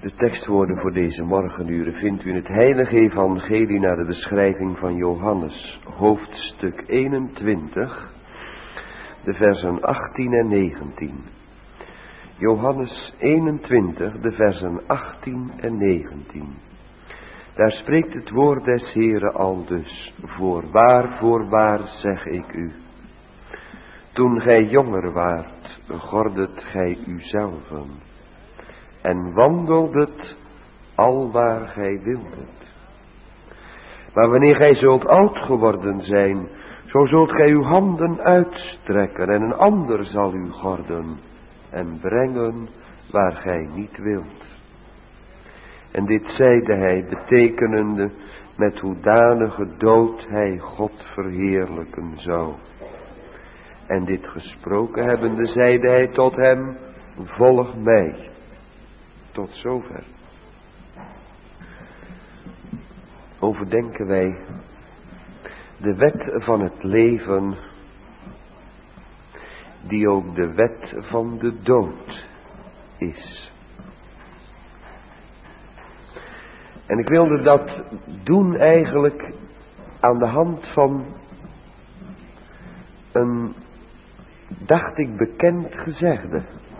De tekstwoorden voor deze morgenuren vindt u in het heilige evangelie naar de beschrijving van Johannes, hoofdstuk 21, de versen 18 en 19. Johannes 21, de versen 18 en 19. Daar spreekt het woord des Heeren aldus: voorwaar, zeg ik u. Toen gij jonger waart, gordet gij uzelven en wandeldet alwaar gij wildet. Maar wanneer gij zult oud geworden zijn, zo zult gij uw handen uitstrekken en een ander zal u gorden en brengen waar gij niet wilt. En dit zeide hij, betekenende met hoedanige dood hij God verheerlijken zou. En dit gesproken hebbende, zeide hij tot hem: volg mij. Tot zover. Overdenken wij de wet van het leven, die ook de wet van de dood is. En ik wilde dat doen eigenlijk aan de hand van een, dacht ik, bekend gezegde.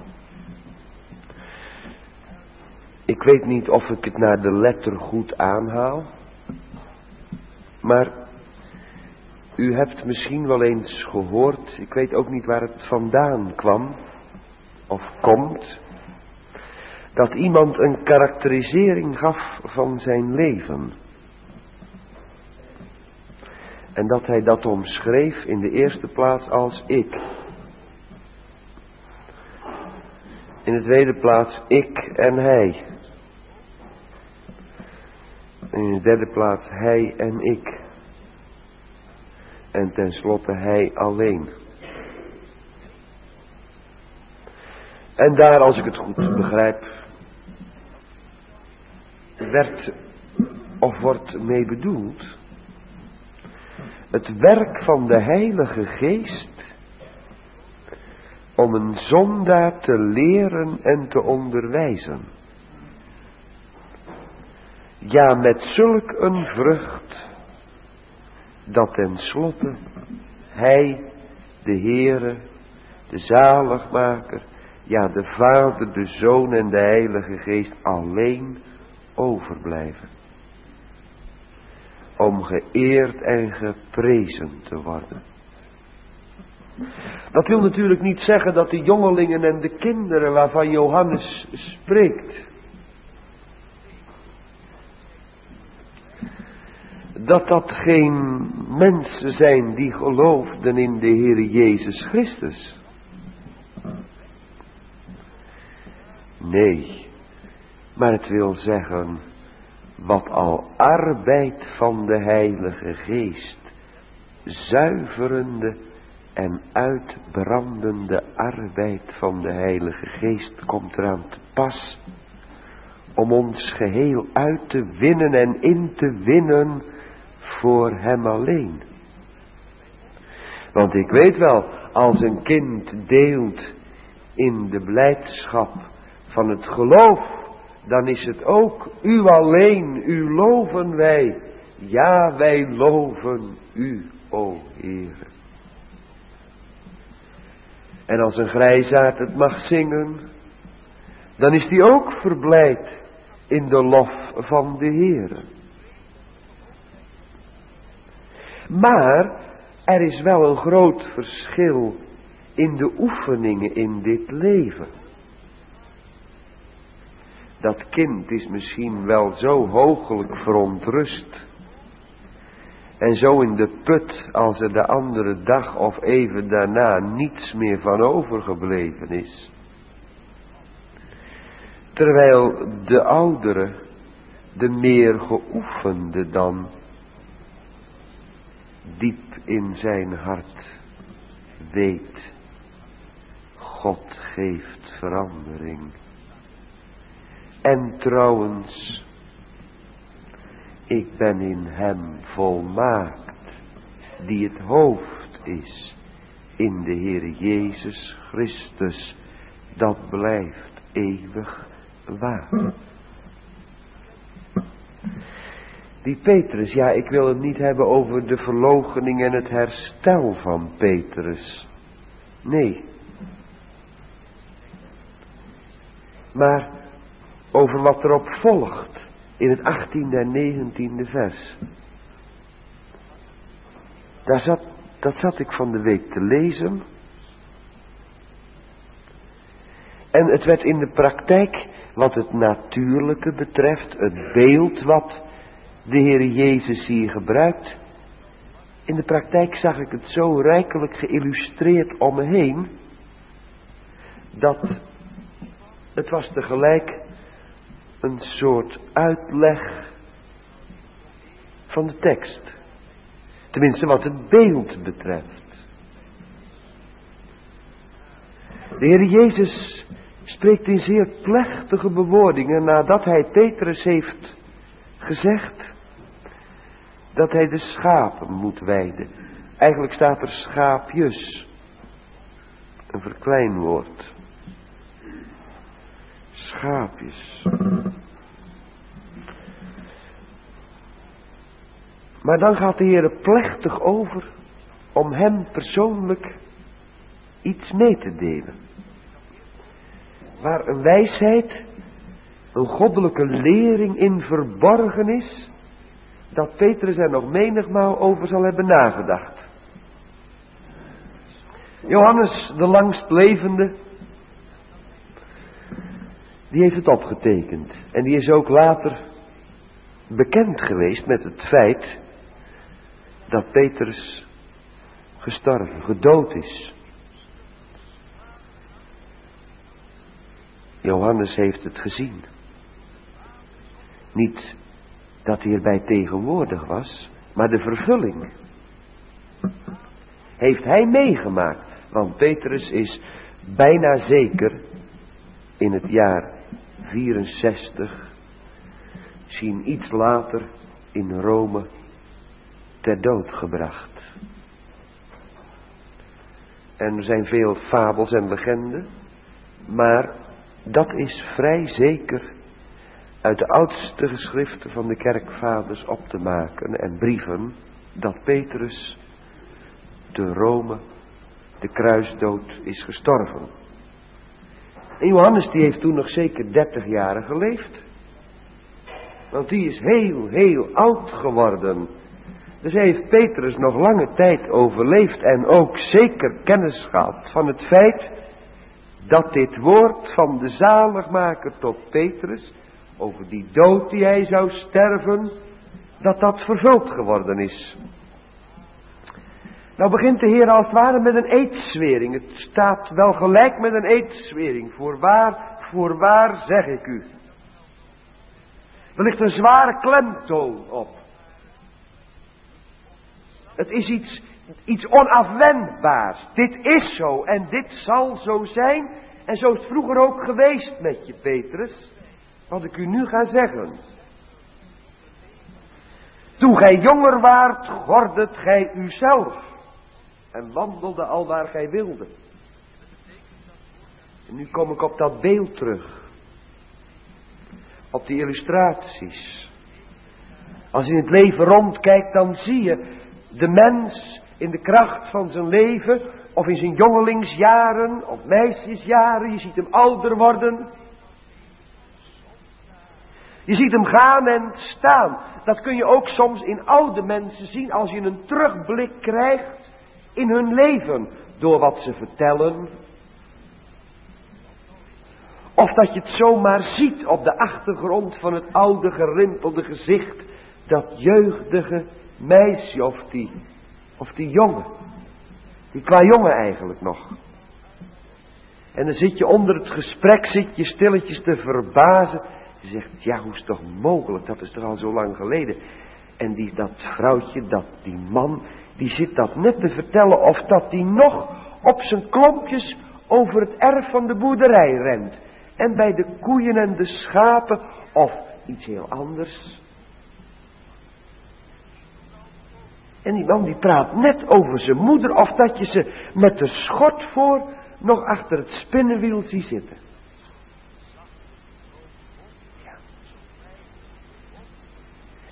Ik weet niet of ik het naar de letter goed aanhaal, maar u hebt misschien wel eens gehoord, ik weet ook niet waar het vandaan kwam of komt, dat iemand een karakterisering gaf van zijn leven. En dat hij dat omschreef in de eerste plaats als ik. In de tweede plaats ik en hij. En in de derde plaats hij en ik. En tenslotte hij alleen. En daar, als ik het goed begrijp, werd of wordt mee bedoeld het werk van de Heilige Geest om een zondaar te leren en te onderwijzen. Ja, met zulk een vrucht, dat tenslotte hij, de Heere, de zaligmaker, ja, de Vader, de Zoon en de Heilige Geest alleen overblijven. Om geëerd en geprezen te worden. Dat wil natuurlijk niet zeggen dat de jongelingen en de kinderen waarvan Johannes spreekt, dat geen mensen zijn die geloofden in de Heere Jezus Christus. Nee, maar het wil zeggen, wat al arbeid van de Heilige Geest, zuiverende en uitbrandende arbeid van de Heilige Geest komt eraan te pas, om ons geheel uit te winnen en in te winnen voor Hem alleen. Want ik weet wel, als een kind deelt in de blijdschap van het geloof, dan is het ook u alleen, u loven wij. Ja, wij loven u, o Heere. En als een grijsaard het mag zingen, dan is die ook verblijd in de lof van de Heere. Maar er is wel een groot verschil in de oefeningen in dit leven. Dat kind is misschien wel zo hoogelijk verontrust en zo in de put als er de andere dag of even daarna niets meer van overgebleven is. Terwijl de oudere, de meer geoefende dan, diep in zijn hart weet, God geeft verandering. En trouwens, ik ben in Hem volmaakt, die het hoofd is, in de Heere Jezus Christus, dat blijft eeuwig waar. Die Petrus, ja, ik wil het niet hebben over de verloochening en het herstel van Petrus. Nee. Maar over wat erop volgt in het 18e en 19e vers. Dat zat ik van de week te lezen. En het werd in de praktijk, wat het natuurlijke betreft, het beeld wat de Heer Jezus hier gebruikt. In de praktijk zag ik het zo rijkelijk geïllustreerd om me heen, dat het was tegelijk een soort uitleg van de tekst. Tenminste wat het beeld betreft. De Heer Jezus spreekt in zeer plechtige bewoordingen nadat hij Petrus heeft gezegd dat hij de schapen moet weiden. Eigenlijk staat er schaapjes. Een verkleinwoord. Schaapjes. Maar dan gaat de Heer plechtig over om hem persoonlijk iets mee te delen. Waar een wijsheid, een goddelijke lering in verborgen is, dat Petrus er nog menigmaal over zal hebben nagedacht. Johannes, de langstlevende, die heeft het opgetekend. En die is ook later bekend geweest met het feit dat Petrus gestorven, gedood is. Johannes heeft het gezien. Niet dat hij erbij tegenwoordig was, maar de vervulling heeft hij meegemaakt. Want Petrus is bijna zeker in het jaar 64, misschien iets later in Rome, ter dood gebracht. En er zijn veel fabels en legenden, maar dat is vrij zeker uit de oudste geschriften van de kerkvaders op te maken en brieven, dat Petrus te Rome de kruisdood is gestorven. En Johannes die heeft toen nog zeker 30 jaar geleefd. Want die is heel oud geworden. Dus heeft Petrus nog lange tijd overleefd en ook zeker kennis gehad van het feit dat dit woord van de zaligmaker tot Petrus, over die dood die hij zou sterven, dat vervuld geworden is. Nou begint de Heer als het ware met een eedzwering. Het staat wel gelijk met een eedzwering. Voorwaar zeg ik u. Er ligt een zware klemtoon op. Het is iets onafwendbaars. Dit is zo en dit zal zo zijn. En zo is het vroeger ook geweest met je, Petrus. Wat ik u nu ga zeggen. Toen gij jonger waart, gordet gij uzelf. En wandelde al waar gij wilde. En nu kom ik op dat beeld terug. Op die illustraties. Als je in het leven rondkijkt, dan zie je de mens in de kracht van zijn leven, of in zijn jongelingsjaren, of meisjesjaren. Je ziet hem ouder worden. Je ziet hem gaan en staan. Dat kun je ook soms in oude mensen zien als je een terugblik krijgt in hun leven. Door wat ze vertellen. Of dat je het zomaar ziet op de achtergrond van het oude gerimpelde gezicht. Dat jeugdige meisje of die jongen. Die qua jongen eigenlijk nog. En dan zit je onder het gesprek, zit je stilletjes te verbazen. Je zegt, ja, hoe is het toch mogelijk? Dat is toch al zo lang geleden. En dat vrouwtje, die man, die zit dat net te vertellen of dat die nog op zijn klompjes over het erf van de boerderij rent. En bij de koeien en de schapen of iets heel anders. En die man die praat net over zijn moeder of dat je ze met de schort voor nog achter het spinnenwiel ziet zitten.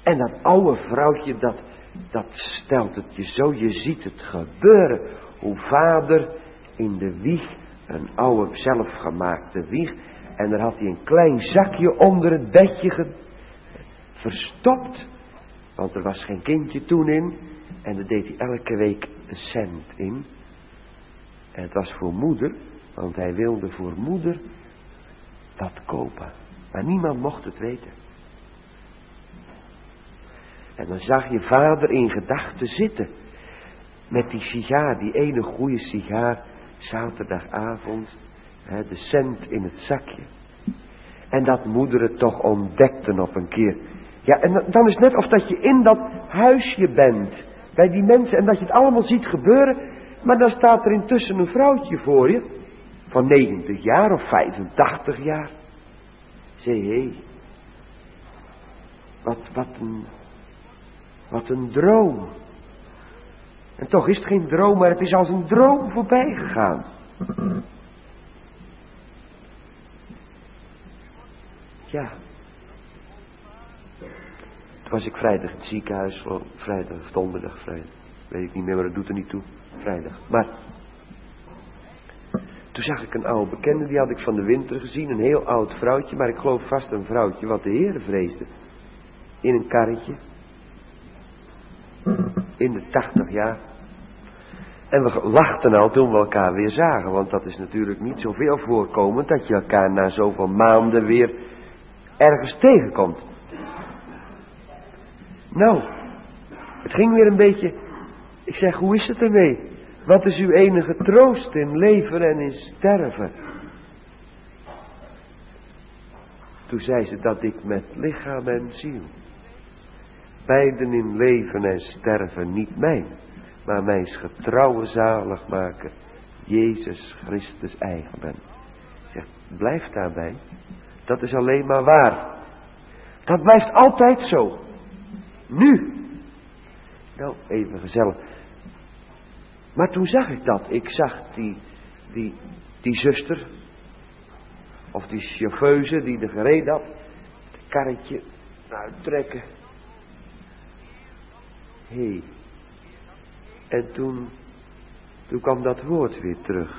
En dat oude vrouwtje, dat stelt het je zo, je ziet het gebeuren. Hoe vader in de wieg, een oude zelfgemaakte wieg, en daar had hij een klein zakje onder het bedje verstopt. Want er was geen kindje toen in. En daar deed hij elke week een cent in. En het was voor moeder, want hij wilde voor moeder dat kopen. Maar niemand mocht het weten. En dan zag je vader in gedachten zitten. Met die sigaar, die ene goede sigaar. Zaterdagavond. De cent in het zakje. En dat moeder het toch ontdekte op een keer. Ja, en dan is het net of dat je in dat huisje bent. Bij die mensen. En dat je het allemaal ziet gebeuren. Maar dan staat er intussen een vrouwtje voor je. Van 90 jaar of 85 jaar. Zeg, hé. Wat een droom. En toch is het geen droom, maar het is als een droom voorbij gegaan. Ja. Toen was ik vrijdag in het ziekenhuis. Vrijdag of donderdag, vrijdag. Weet ik niet meer, maar dat doet er niet toe. Vrijdag. Maar toen zag ik een oude bekende, die had ik van de winter gezien. Een heel oud vrouwtje, maar ik geloof vast een vrouwtje wat de Heere vreesde. In een karretje. In de 80 jaar. En we lachten al toen we elkaar weer zagen. Want dat is natuurlijk niet zoveel voorkomend dat je elkaar na zoveel maanden weer ergens tegenkomt. Nou, het ging weer een beetje. Ik zeg, hoe is het ermee? Wat is uw enige troost in leven en in sterven? Toen zei ze dat ik met lichaam en ziel, beiden in leven en sterven, niet mijn, maar mijn getrouwe zaligmaker, Jezus Christus eigen ben. Zeg, blijf daarbij. Dat is alleen maar waar. Dat blijft altijd zo. Nu. Nou, even gezellig. Maar toen zag ik dat. Ik zag die zuster. Of die chauffeuse die er gereden had. Het karretje uittrekken. Hé. En toen kwam dat woord weer terug.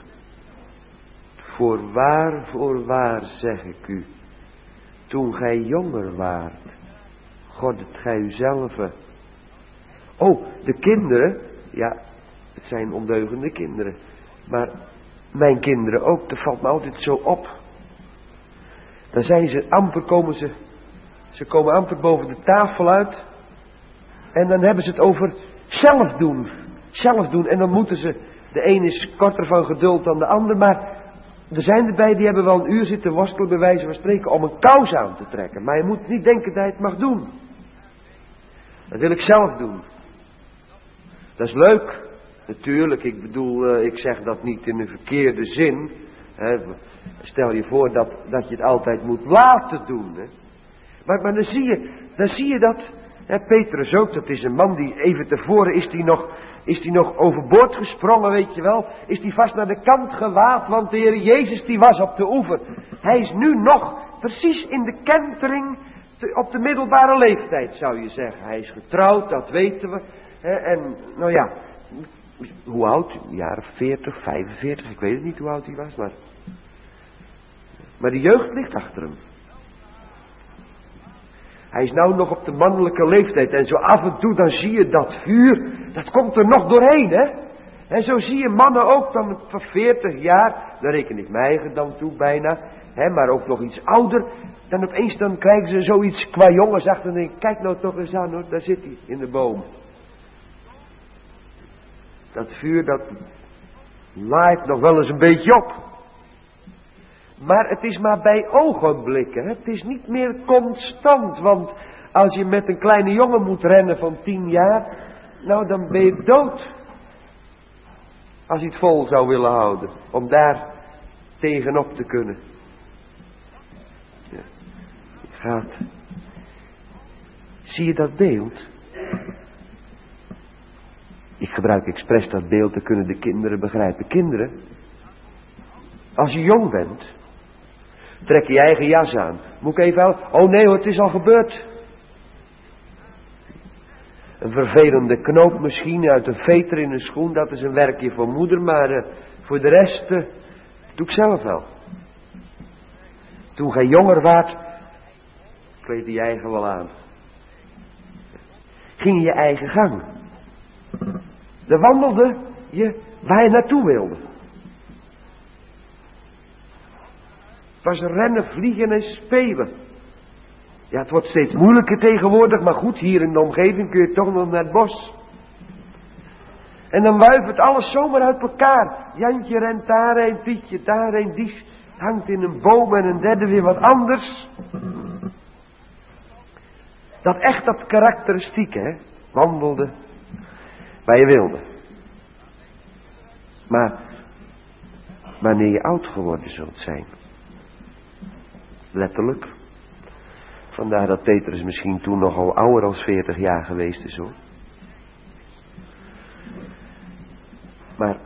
Voorwaar zeg ik u. Toen gij jonger waart. Goddet gij uzelf. Oh, de kinderen. Ja, het zijn ondeugende kinderen. Maar mijn kinderen ook. Dat valt me altijd zo op. Dan zijn ze amper ze komen amper boven de tafel uit. En dan hebben ze het over zelf doen. Zelf doen. En dan moeten ze, de een is korter van geduld dan de ander. Maar er zijn erbij die hebben wel een uur zitten worstelen bij wijze van spreken om een kous aan te trekken. Maar je moet niet denken dat je het mag doen. Dat wil ik zelf doen. Dat is leuk. Natuurlijk, ik bedoel, ik zeg dat niet in een verkeerde zin. Hè. Stel je voor dat je het altijd moet laten doen. Hè. Maar dan zie je dat. Hè, Petrus ook, dat is een man die even tevoren is die nog overboord gesprongen, weet je wel. Is die vast naar de kant gewaad, want de Heer Jezus die was op de oever. Hij is nu nog precies in de kentering op de middelbare leeftijd, zou je zeggen. Hij is getrouwd, dat weten we. Hè, en nou ja, hoe oud? Een jaar of 40, 45, ik weet het niet hoe oud hij was, maar de jeugd ligt achter hem. Hij is nou nog op de mannelijke leeftijd en zo af en toe dan zie je dat vuur, dat komt er nog doorheen, hè. En zo zie je mannen ook dan van 40 jaar, daar reken ik mijn eigen dan toe bijna, hè, maar ook nog iets ouder. Dan opeens dan krijgen ze zoiets qua jongens achter en denken, kijk nou toch eens aan hoor, daar zit hij in de boom. Dat vuur dat laait nog wel eens een beetje op. Maar het is maar bij ogenblikken. Het is niet meer constant. Want als je met een kleine jongen moet rennen van 10 jaar. Nou dan ben je dood. Als je het vol zou willen houden. Om daar tegenop te kunnen. Ja. Gaat. Zie je dat beeld? Ik gebruik expres dat beeld, dan kunnen de kinderen begrijpen. Kinderen, als je jong bent, trek je eigen jas aan. Moet ik even helpen? Oh nee hoor, het is al gebeurd. Een vervelende knoop misschien uit een veter in een schoen, dat is een werkje voor moeder, maar voor de rest doe ik zelf wel. Toen gij jonger waart, kleed je eigen wel aan. Ging je eigen gang. Dan wandelde je waar je naartoe wilde. Het was rennen, vliegen en spelen. Ja, het wordt steeds moeilijker tegenwoordig, maar goed, hier in de omgeving kun je toch nog naar het bos. En dan wuift het alles zomaar uit elkaar. Jantje rent daarheen, Pietje daarheen, die hangt in een boom en een derde weer wat anders. Dat echt dat karakteristieke, hè, wandelde waar je wilde. Maar wanneer je oud geworden zult zijn, letterlijk. Vandaar dat Petrus misschien toen nogal ouder als 40 jaar geweest is, hoor. Maar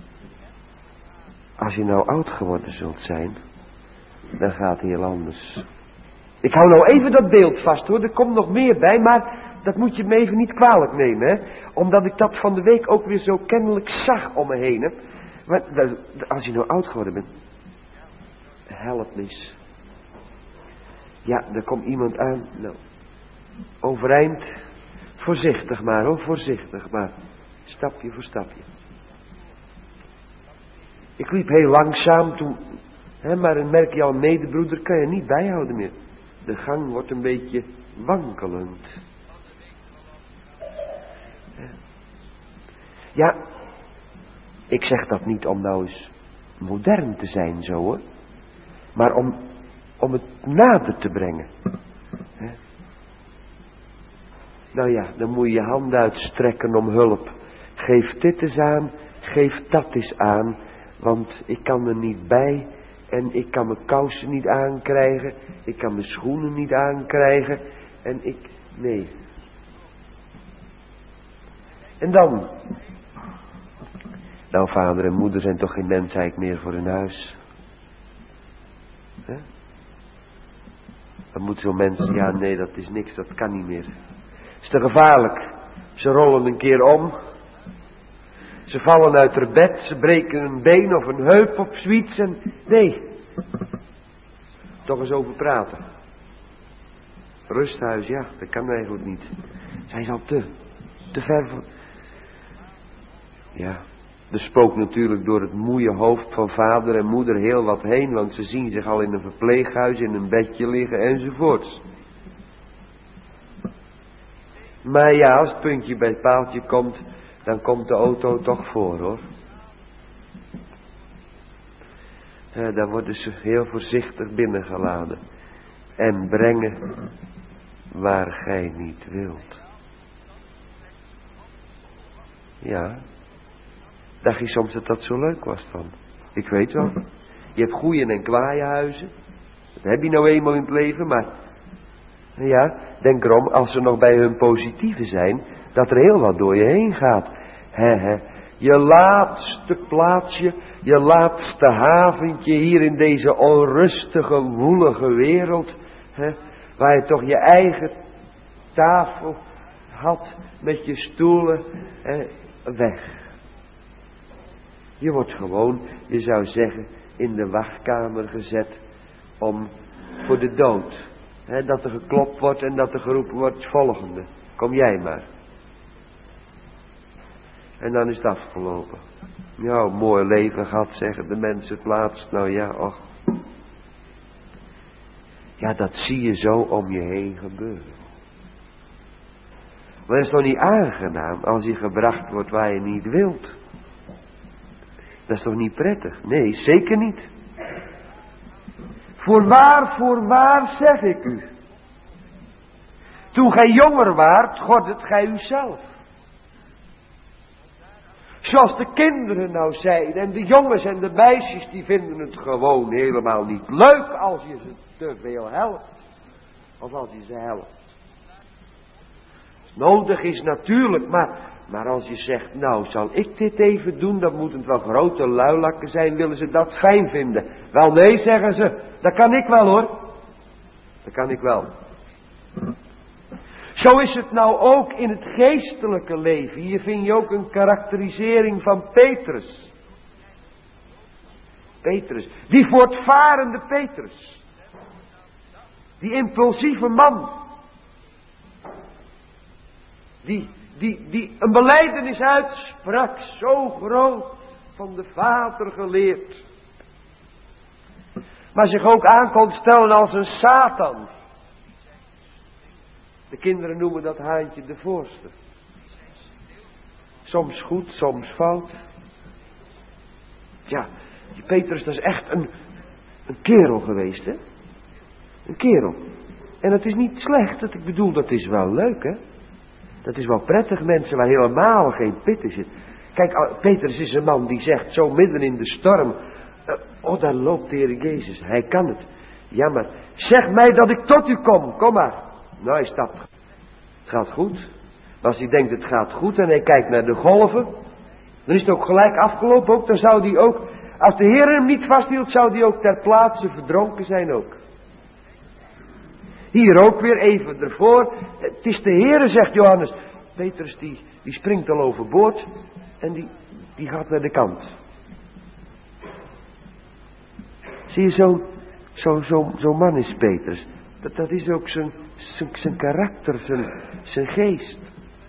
als je nou oud geworden zult zijn, dan gaat het heel anders. Ik hou nou even dat beeld vast, hoor. Er komt nog meer bij, maar dat moet je me even niet kwalijk nemen, hè. Omdat ik dat van de week ook weer zo kennelijk zag om me heen, hè. Maar als je nou oud geworden bent, help mis. Ja, er komt iemand aan. Nou, overeind. Voorzichtig maar, hoor, voorzichtig maar. Stapje voor stapje. Ik liep heel langzaam toen, hè, maar dan merk je al, medebroeder kan je niet bijhouden meer. De gang wordt een beetje wankelend. Ja, ik zeg dat niet om nou eens modern te zijn zo, hoor. Maar om het nader te brengen. He? Nou ja, dan moet je je hand uitstrekken om hulp. Geef dit eens aan, geef dat eens aan. Want ik kan er niet bij. En ik kan mijn kousen niet aankrijgen. Ik kan mijn schoenen niet aankrijgen. En nee. En dan. Nou, vader en moeder zijn toch geen mensheid meer voor hun huis. He? Dan moet zo'n mens, ja nee, dat is niks, dat kan niet meer. Is te gevaarlijk. Ze rollen een keer om. Ze vallen uit haar bed, ze breken een been of een heup of zoiets en nee. Toch eens over praten. Rusthuis, ja, dat kan eigenlijk niet. Zij is al te ver voor. Ja, er spookt natuurlijk door het moeie hoofd van vader en moeder heel wat heen, want ze zien zich al in een verpleeghuis, in een bedje liggen enzovoorts. Maar ja, als het puntje bij het paaltje komt, dan komt de auto toch voor, hoor. Dan worden ze heel voorzichtig binnengeladen en brengen waar gij niet wilt. Ja, dacht je soms dat dat zo leuk was dan? Ik weet wel. Je hebt goeie en kwaaie huizen. Dat heb je nou eenmaal in het leven, maar ja, denk erom, als ze nog bij hun positieve zijn, dat er heel wat door je heen gaat. Je laatste plaatsje, je laatste haventje hier in deze onrustige, woelige wereld, waar je toch je eigen tafel had met je stoelen, weg. Je wordt gewoon, je zou zeggen, in de wachtkamer gezet voor de dood. Dat er geklopt wordt en dat er geroepen wordt, volgende, kom jij maar. En dan is het afgelopen. Ja, mooi leven gehad, zeggen de mensen het laatst. Nou ja, och. Ja, dat zie je zo om je heen gebeuren. Maar het is toch niet aangenaam als je gebracht wordt waar je niet wilt. Dat is toch niet prettig? Nee, zeker niet. Voorwaar zeg ik u. Toen gij jonger waart, goddet gij uzelf. Zoals de kinderen nou zijn. En de jongens en de meisjes die vinden het gewoon helemaal niet leuk als je ze te veel helpt. Of als je ze helpt. Nodig is natuurlijk, maar als je zegt, nou zal ik dit even doen, dan moeten het wel grote luilakken zijn, willen ze dat fijn vinden. Wel nee, zeggen ze, dat kan ik wel hoor. Dat kan ik wel. Zo is het nou ook in het geestelijke leven. Hier vind je ook een karakterisering van Petrus. Petrus, die voortvarende Petrus. Die impulsieve man. Die een belijdenis uitsprak, zo groot van de Vader geleerd. Maar zich ook aan kon stellen als een Satan. De kinderen noemen dat haantje de voorste. Soms goed, soms fout. Ja, die Petrus, dat is echt een kerel geweest, hè? Een kerel. En het is niet slecht, ik bedoel, dat is wel leuk, hè? Dat is wel prettig, mensen waar helemaal geen pit in zit. Kijk, Petrus is een man die zegt, zo midden in de storm, daar loopt de Heer Jezus, hij kan het. Ja, maar zeg mij dat ik tot u kom maar. Nou, hij stapt. Het gaat goed. Maar als hij denkt het gaat goed en hij kijkt naar de golven, dan is het ook gelijk afgelopen ook. Dan zou hij ook, als de Heer hem niet vasthield, zou hij ook ter plaatse verdronken zijn ook. Hier ook weer even ervoor. Het is de Heer, zegt Johannes. Petrus die springt al overboord en die gaat naar de kant. Zie je, zo'n man is Petrus. Dat is ook zijn karakter, zijn geest.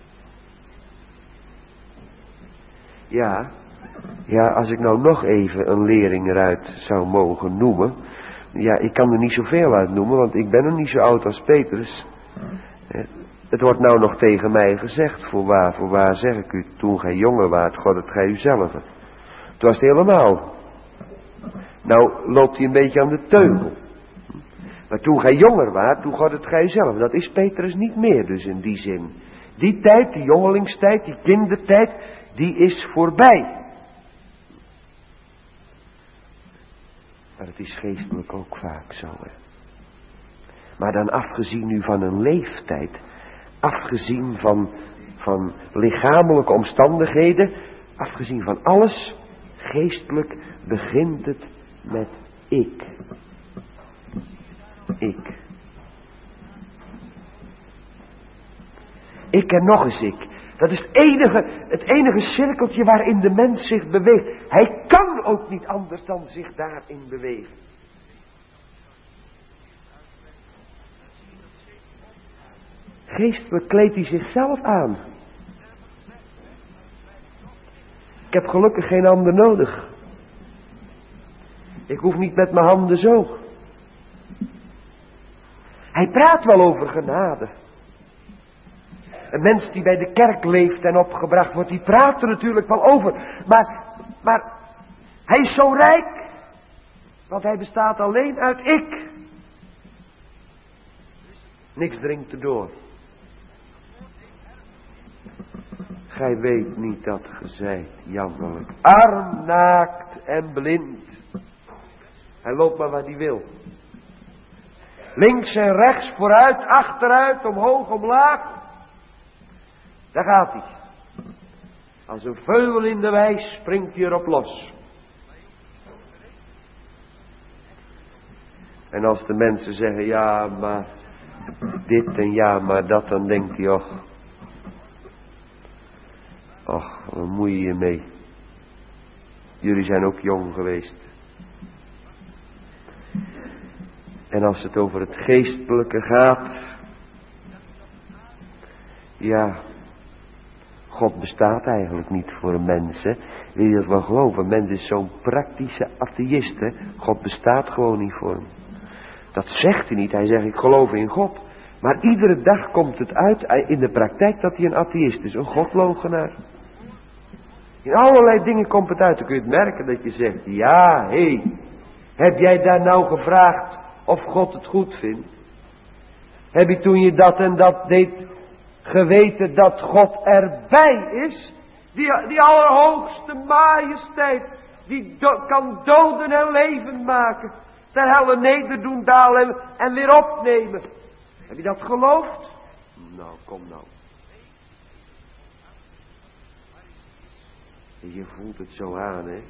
Ja, als ik nou nog even een leerling eruit zou mogen noemen. Ja, ik kan er niet zoveel uit noemen, want ik ben nog niet zo oud als Petrus. Het wordt nou nog tegen mij gezegd, voorwaar zeg ik u, toen gij jonger waart, God het gij uzelf. Het was het helemaal. Nou loopt hij een beetje aan de teugel. Maar toen gij jonger waart, toen God het gij zelf. Dat is Petrus niet meer dus in die zin. Die tijd, die jongelingstijd, die kindertijd, die is voorbij. Maar het is geestelijk ook vaak zo. Hè. Maar dan afgezien nu van een leeftijd, afgezien van lichamelijke omstandigheden, afgezien van alles, geestelijk begint het met ik. Ik. Ik en nog eens ik. Dat is het enige cirkeltje waarin de mens zich beweegt. Hij kan ook niet anders dan zich daarin bewegen. Geestelijk kleedt hij zichzelf aan. Ik heb gelukkig geen handen nodig. Ik hoef niet met mijn handen zo. Hij praat wel over genade. Een mens die bij de kerk leeft en opgebracht wordt, die praat er natuurlijk wel over. Maar hij is zo rijk, want hij bestaat alleen uit ik. Niks dringt erdoor. Gij weet niet dat ge zijt, jammerlijk, arm, naakt en blind. Hij loopt maar waar hij wil. Links en rechts, vooruit, achteruit, omhoog, omlaag. Daar gaat hij. Als een veulen in de wei springt hij erop los. En als de mensen zeggen, ja maar dit en ja maar dat, dan denkt hij, och, wat moet je mee? Jullie zijn ook jong geweest. En als het over het geestelijke gaat, ja, God bestaat eigenlijk niet voor een mens, hè. Wil je dat wel geloven? Een mens is zo'n praktische atheïst, hè. God bestaat gewoon niet voor hem. Dat zegt hij niet, hij zegt ik geloof in God. Maar iedere dag komt het uit in de praktijk dat hij een atheïst is, een godloochenaar. In allerlei dingen komt het uit, dan kun je het merken dat je zegt, ja, heb jij daar nou gevraagd of God het goed vindt? Heb je toen je dat en dat deed geweten dat God erbij is? Die allerhoogste majesteit, die kan doden en leven maken, ter helle nederdoen, dalen en weer opnemen. Heb je dat geloofd? Nou, kom nou. Je voelt het zo aan, hè?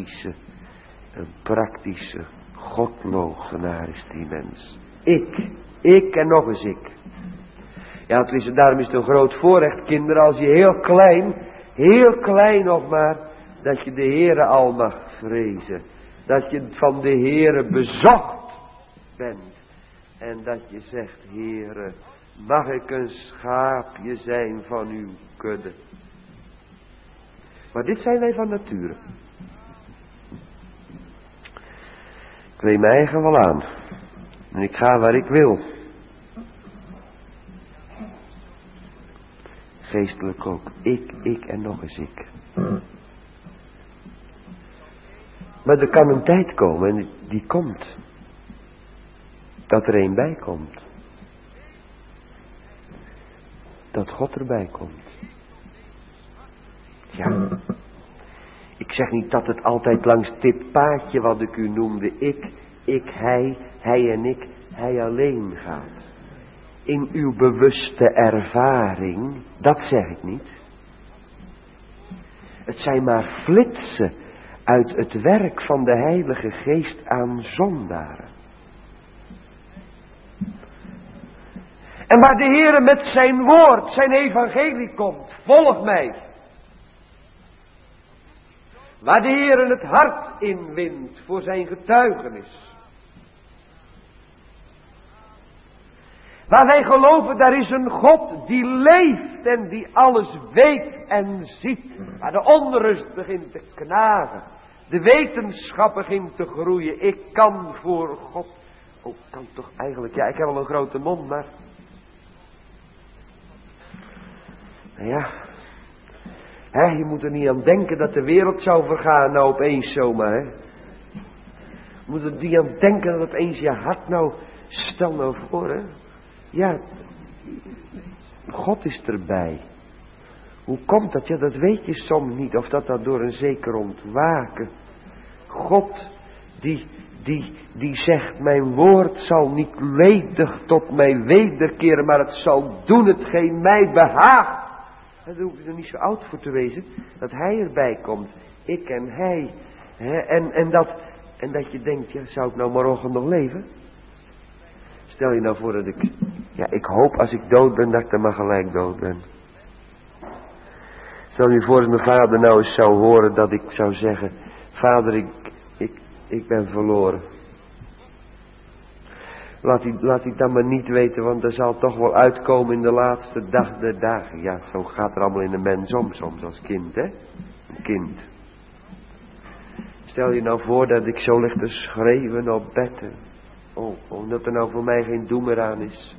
Een praktische godloochenaar is die mens. Ik. Ik en nog eens ik. Ja, daarom is het een groot voorrecht, kinderen, als je heel klein nog maar, dat je de Heere al mag vrezen. Dat je van de Heere bezocht bent. En dat je zegt, Heere, mag ik een schaapje zijn van uw kudde. Maar dit zijn wij van nature. Ik kleed mijn eigen wel aan. En ik ga waar ik wil. Geestelijk ook. Ik en nog eens ik. Maar er kan een tijd komen en die komt. Dat er een bij komt. Dat God erbij komt. Ja. Ik zeg niet dat het altijd langs dit paadje wat ik u noemde. Ik, hij en ik, hij alleen gaat. In uw bewuste ervaring, dat zeg ik niet. Het zijn maar flitsen uit het werk van de Heilige Geest aan zondaren. En waar de Heere met zijn woord, zijn evangelie komt, volg mij. Waar de Heere het hart inwint voor zijn getuigenis. Waar wij geloven, daar is een God die leeft en die alles weet en ziet. Waar de onrust begint te knagen. De wetenschap begint te groeien. Ik kan voor God. Oh, kan toch eigenlijk, ja, ik heb wel een grote mond, maar. Nou ja. Je moet er niet aan denken dat de wereld zou vergaan, nou opeens zomaar, hè. Je moet er niet aan denken dat opeens je hart nou, stel nou voor, hè. Ja, God is erbij. Hoe komt dat? Ja, dat weet je soms niet. Of dat door een zeker ontwaken. God, die zegt, mijn woord zal niet ledig tot mij wederkeren, maar het zal doen hetgeen mij behaagt. Daar hoef je er niet zo oud voor te wezen, dat hij erbij komt. Ik en hij. En dat je denkt, ja, zou ik nou morgen nog leven? Stel je nou voor dat ik hoop als ik dood ben, dat ik dan maar gelijk dood ben. Stel je voor dat mijn vader nou eens zou horen dat ik zou zeggen, vader, ik ben verloren. Laat hij dan maar niet weten, want er zal toch wel uitkomen in de laatste dag der dagen. Ja, zo gaat er allemaal in de mens om soms als kind, hè. Een kind. Stel je nou voor dat ik zo lig te schreeuwen op bed. Oh, dat er nou voor mij geen doel meer aan is.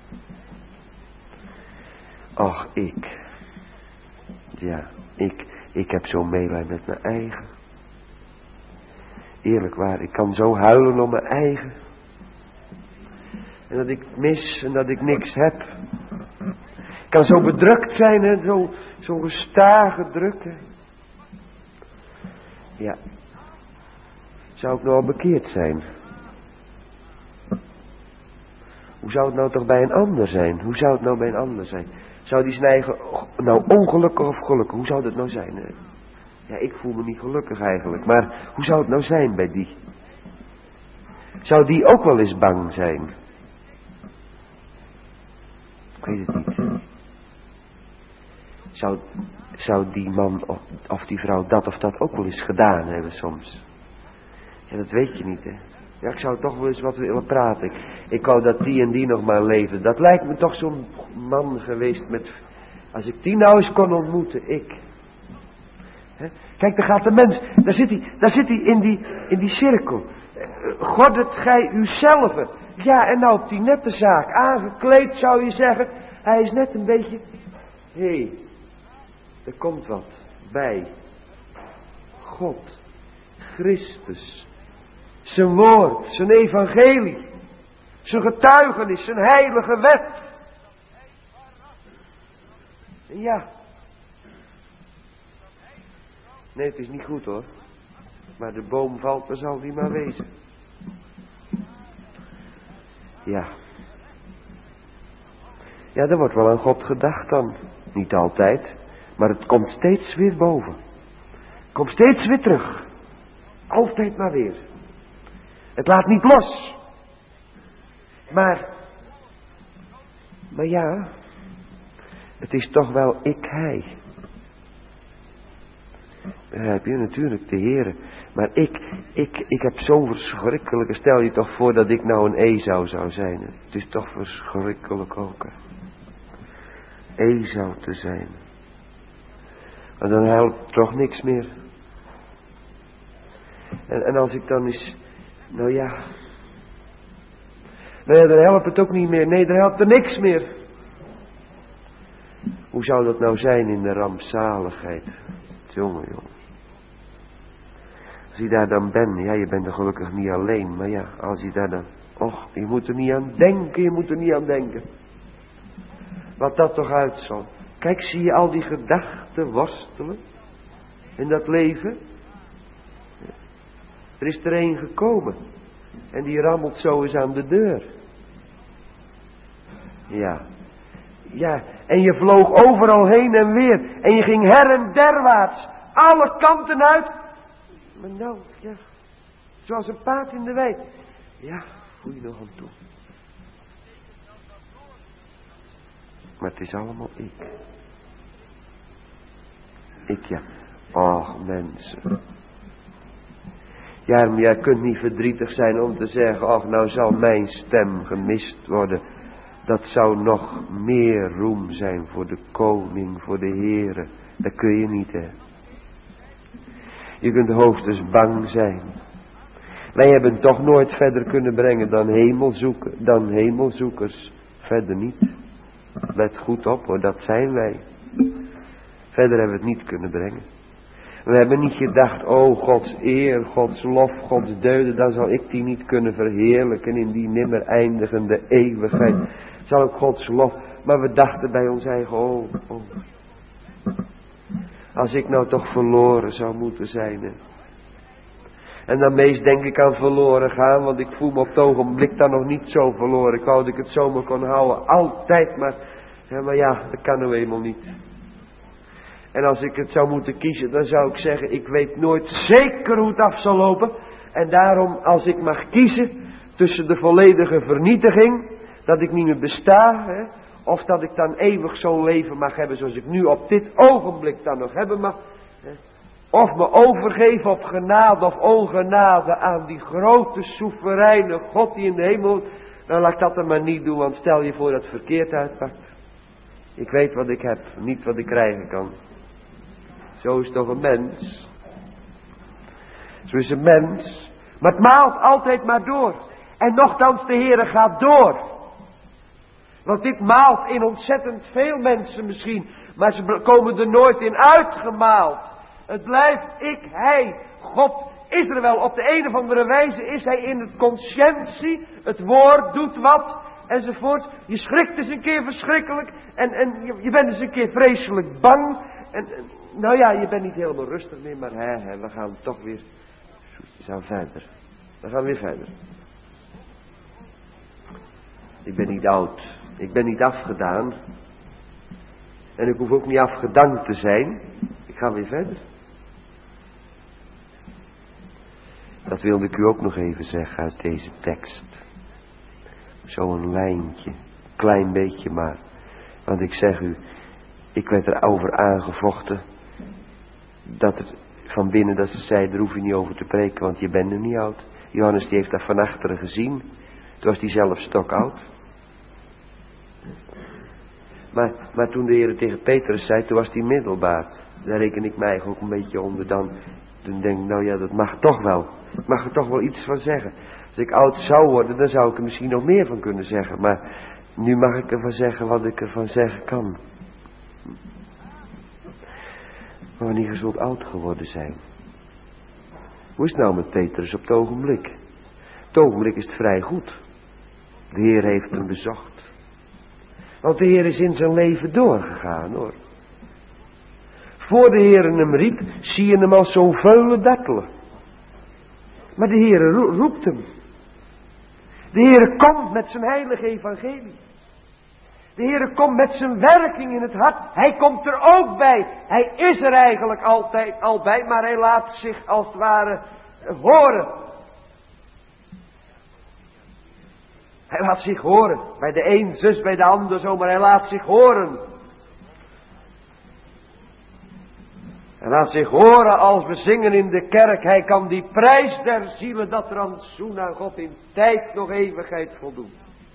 Och, ik. Ja, ik heb zo meelij met mijn eigen. Eerlijk waar, ik kan zo huilen om mijn eigen. En dat ik mis en dat ik niks heb. Ik kan zo bedrukt zijn en zo gestage drukken. Ja. Zou ik nou al bekeerd zijn? Hoe zou het nou toch bij een ander zijn? Hoe zou het nou bij een ander zijn? Zou die zijn eigen, nou ongelukkig of gelukkig, hoe zou dat nou zijn? Hè? Ja, ik voel me niet gelukkig eigenlijk, maar hoe zou het nou zijn bij die? Zou die ook wel eens bang zijn? Ik weet het niet. Zou die man of die vrouw dat of dat ook wel eens gedaan hebben soms? Ja, dat weet je niet, hè. Ja, ik zou toch wel eens wat willen praten. Ik wou dat die en die nog maar leven. Dat lijkt me toch zo'n man geweest met... Als ik die nou eens kon ontmoeten, ik. He? Kijk, daar gaat de mens. Daar zit hij in die cirkel. Goddet gij uzelf. Ja, en nou op die nette zaak aangekleed zou je zeggen. Hij is net een beetje... Hé, er komt wat bij. God, Christus, zijn woord, zijn evangelie, zijn getuigenis, zijn heilige wet. Ja. Nee, het is niet goed hoor. Maar de boom valt, dan zal die maar wezen. Ja. Ja, er wordt wel aan God gedacht dan. Niet altijd. Maar het komt steeds weer boven. Komt steeds weer terug. Altijd maar weer. Het laat niet los. Maar Maar ja, het is toch wel hij. Begrijp je? Natuurlijk, de Heere. Maar ik heb zo'n verschrikkelijke... Stel je toch voor dat ik nou een Esau zou zijn. Het is toch verschrikkelijk ook. Esau te zijn. Maar dan helpt toch niks meer. En als ik dan eens... Nou ja, dan helpt het ook niet meer. Nee, dan helpt er niks meer. Hoe zou dat nou zijn in de rampzaligheid? Jongen. Als je daar dan bent, ja, je bent er gelukkig niet alleen. Maar ja, als je daar dan... Och, je moet er niet aan denken. Wat dat toch uit zal. Kijk, zie je al die gedachten worstelen in dat leven? Er is er een gekomen. En die rammelt zo eens aan de deur. Ja, en je vloog overal heen en weer. En je ging her en derwaarts. Alle kanten uit. Maar nou, ja. Zoals een paard in de wei. Ja, voel je nog aan toe. Maar het is allemaal ik. Ja. Och, mensen. Ja, maar jij kunt niet verdrietig zijn om te zeggen... Och, nou zal mijn stem gemist worden. Dat zou nog meer roem zijn voor de koning, voor de Heere. Dat kun je niet, hè. Je kunt hoogstens bang zijn. Wij hebben toch nooit verder kunnen brengen dan hemelzoekers. Verder niet. Let goed op hoor, dat zijn wij. Verder hebben we het niet kunnen brengen. We hebben niet gedacht, oh Gods eer, Gods lof, Gods deugden, dan zal ik die niet kunnen verheerlijken in die nimmer eindigende eeuwigheid. Zal ik Gods lof, maar we dachten bij ons eigen, oh. Als ik nou toch verloren zou moeten zijn. Hè. En dan meest denk ik aan verloren gaan, want ik voel me op het ogenblik dan nog niet zo verloren. Ik wou dat ik het zomaar kon houden, altijd maar. Maar ja, dat kan nou eenmaal niet. En als ik het zou moeten kiezen, dan zou ik zeggen, ik weet nooit zeker hoe het af zal lopen. En daarom, als ik mag kiezen tussen de volledige vernietiging, dat ik niet meer besta, hè, of dat ik dan eeuwig zo'n leven mag hebben zoals ik nu op dit ogenblik dan nog hebben mag. Hè, of me overgeven op genade of ongenade aan die grote soevereine God die in de hemel. Nou, laat ik dat er maar niet doen, want stel je voor dat het verkeerd uitpakt. Ik weet wat ik heb, niet wat ik krijgen kan. Zo is toch een mens. Zo is een mens. Maar het maalt altijd maar door. En nochtans de Heere gaat door. Want dit maalt in ontzettend veel mensen misschien. Maar ze komen er nooit in uitgemaald. Het blijft ik, hij. God is er wel. Op de een of andere wijze is hij in het conscientie. Het woord doet wat. Enzovoort. Je schrikt eens een keer verschrikkelijk. En je bent eens een keer vreselijk bang. En nou ja, je bent niet helemaal rustig meer. Maar we gaan toch weer verder. We gaan weer verder. Ik ben niet oud. Ik ben niet afgedaan. En ik hoef ook niet afgedankt te zijn. Ik ga weer verder. Dat wilde ik u ook nog even zeggen uit deze tekst. Zo'n lijntje. Klein beetje maar. Want ik zeg u, ik werd erover aangevochten. Dat het van binnen dat ze zei, daar hoef je niet over te preken, want je bent er niet oud. Johannes die heeft dat van achteren gezien. Toen was hij zelf stokoud. Maar toen de Heer tegen Petrus zei, toen was hij middelbaar. Daar reken ik mij eigenlijk ook een beetje onder dan. Toen denk ik, nou ja, dat mag toch wel. Ik mag er toch wel iets van zeggen. Als ik oud zou worden, dan zou ik er misschien nog meer van kunnen zeggen. Maar nu mag ik ervan zeggen wat ik ervan zeggen kan. Maar wanneer zult oud geworden zijn? Hoe is het nou met Petrus op het ogenblik? Op het ogenblik is het vrij goed. De Heer heeft hem bezocht. Want de Heer is in zijn leven doorgegaan hoor. Voor de Heer hem riep, zie je hem als zo'n vuile dakkelen. Maar de Heer roept hem. De Heer komt met zijn heilige evangelie. De Heer komt met zijn werking in het hart. Hij komt er ook bij. Hij is er eigenlijk altijd al bij, maar hij laat zich als het ware horen. Hij laat zich horen. Bij de een zus, bij de ander zo, maar hij laat zich horen. Hij laat zich horen als we zingen in de kerk. Hij kan die prijs der zielen, dat rantsoen aan God in tijd nog eeuwigheid voldoen.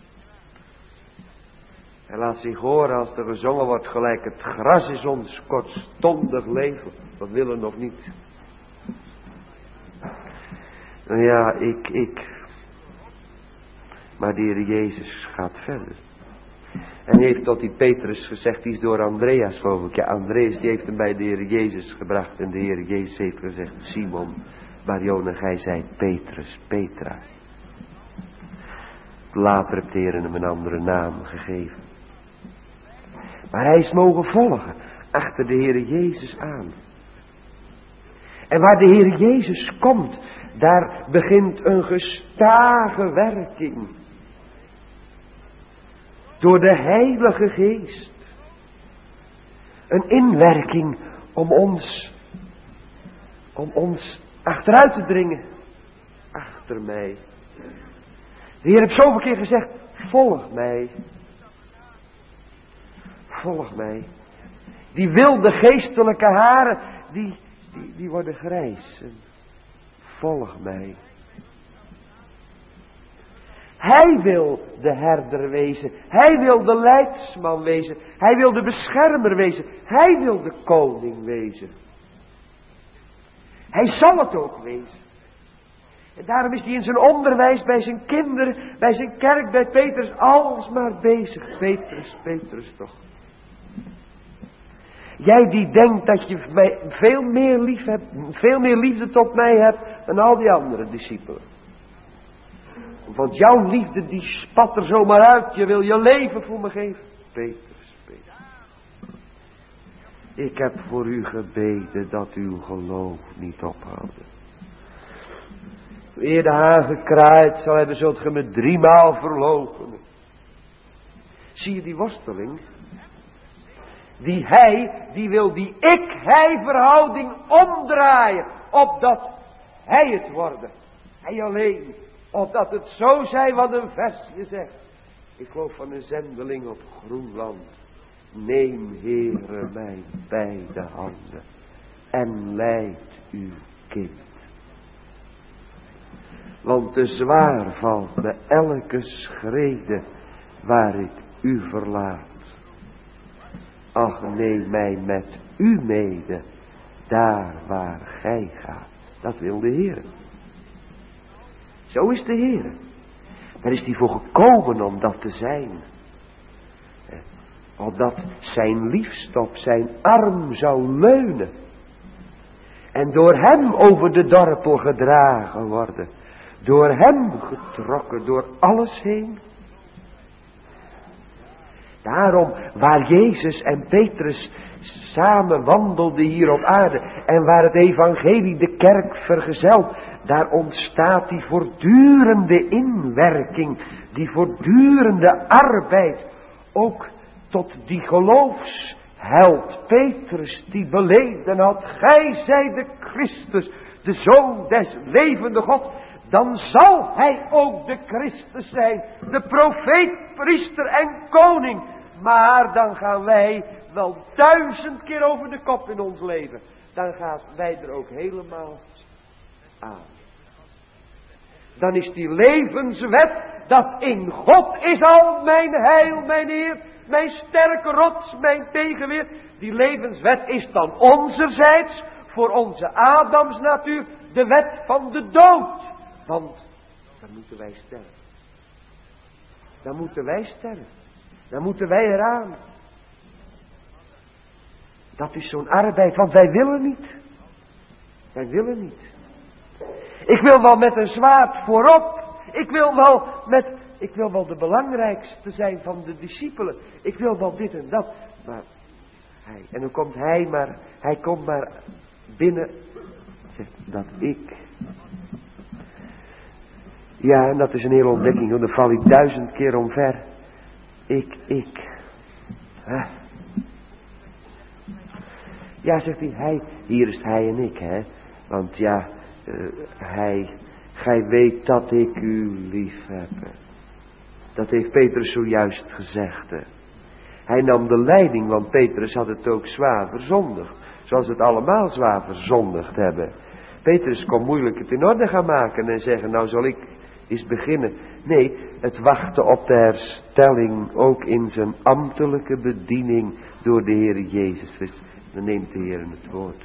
Hij laat zich horen als er gezongen wordt gelijk het gras is ons kortstondig leven. Dat willen we nog niet. Nou ja, ik. Maar de Heer Jezus gaat verder. En heeft tot die Petrus gezegd, die is door Andreas geloof ik. Ja, Andreas die heeft hem bij de Heer Jezus gebracht. En de Heer Jezus heeft gezegd, Simon, Barjona, gij zijt Petrus, Petra. Later heeft de Heer hem een andere naam gegeven. Maar hij is mogen volgen achter de Heer Jezus aan. En waar de Heer Jezus komt, daar begint een gestage werking. Door de Heilige Geest. Een inwerking om ons achteruit te dringen. Achter mij. De Heer heeft zoveel keer gezegd, volg mij. Volg mij. Die wilde geestelijke haren, die worden grijs. Volg mij. Hij wil de herder wezen. Hij wil de leidsman wezen. Hij wil de beschermer wezen. Hij wil de koning wezen. Hij zal het ook wezen. En daarom is hij in zijn onderwijs bij zijn kinderen, bij zijn kerk, bij Petrus, alles maar bezig. Petrus toch. Jij die denkt dat je mij veel meer lief hebt, veel meer liefde tot mij hebt dan al die andere discipelen. Want jouw liefde die spat er zomaar uit. Je wil je leven voor me geven. Petrus. Ik heb voor u gebeden dat uw geloof niet ophouden. Eer de haan gekraaid zal hebben, zult ge me 3 maal verloochenen. Zie je die worsteling? Die wil die ik-hij verhouding omdraaien. Opdat hij het worden. Hij alleen. Opdat het zo zij wat een versje zegt. Ik geloof van een zendeling op Groenland. Neem, Heere, mij bij de handen. En leid uw kind. Want te zwaar valt me elke schrede waar ik u verlaat. Ach, neem mij met u mede, daar waar gij gaat. Dat wil de Heer. Zo is de Heer. Daar is hij voor gekomen om dat te zijn. Opdat zijn liefste op zijn arm zou leunen. En door hem over de dorpel gedragen worden. Door hem getrokken, door alles heen. Daarom, waar Jezus en Petrus samen wandelden hier op aarde. En waar het evangelie de kerk vergezelt. Daar ontstaat die voortdurende inwerking. Die voortdurende arbeid. Ook tot die geloofsheld Petrus die beleden had. Gij zijt de Christus, de Zoon des levende God. Dan zal hij ook de Christus zijn. De profeet, priester en koning. Maar dan gaan wij wel 1000 keer over de kop in ons leven. Dan gaan wij er ook helemaal aan. Dan is die levenswet, dat in God is al mijn heil, mijn Heer, mijn sterke rots, mijn tegenweer. Die levenswet is dan onzerzijds voor onze Adamsnatuur de wet van de dood. Want dan moeten wij sterven. Dan moeten wij sterven. Dan moeten wij eraan. Dat is zo'n arbeid, want wij willen niet. Wij willen niet. Ik wil wel met een zwaard voorop. Ik wil wel de belangrijkste zijn van de discipelen. Ik wil wel dit en dat. Maar en dan komt hij komt maar binnen. Zegt dat ik. Ja, en dat is een hele ontdekking. Dan val ik 1000 keer omver. Ik. Ja, zegt hij, hier is hij en ik, hè. Want ja, gij weet dat ik u lief heb. Dat heeft Petrus zojuist gezegd. Hè. Hij nam de leiding, want Petrus had het ook zwaar verzondigd. Zoals we het allemaal zwaar verzondigd hebben. Petrus kon moeilijk het in orde gaan maken en zeggen, nou zal ik eens beginnen. Nee, het wachten op de herstelling, ook in zijn ambtelijke bediening door de Heer Jezus Christus. Dan neemt de Heer het woord.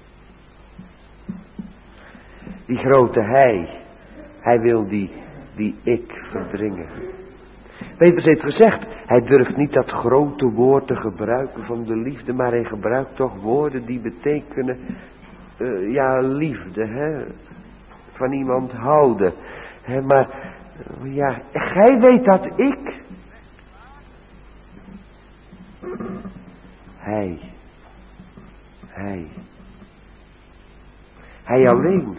Die grote hij wil die ik verdringen. Petrus heeft gezegd, hij durft niet dat grote woord te gebruiken van de liefde, maar hij gebruikt toch woorden die betekenen, liefde, hè? Van iemand houden. Hè? Maar, gij weet dat ik. Hij alleen.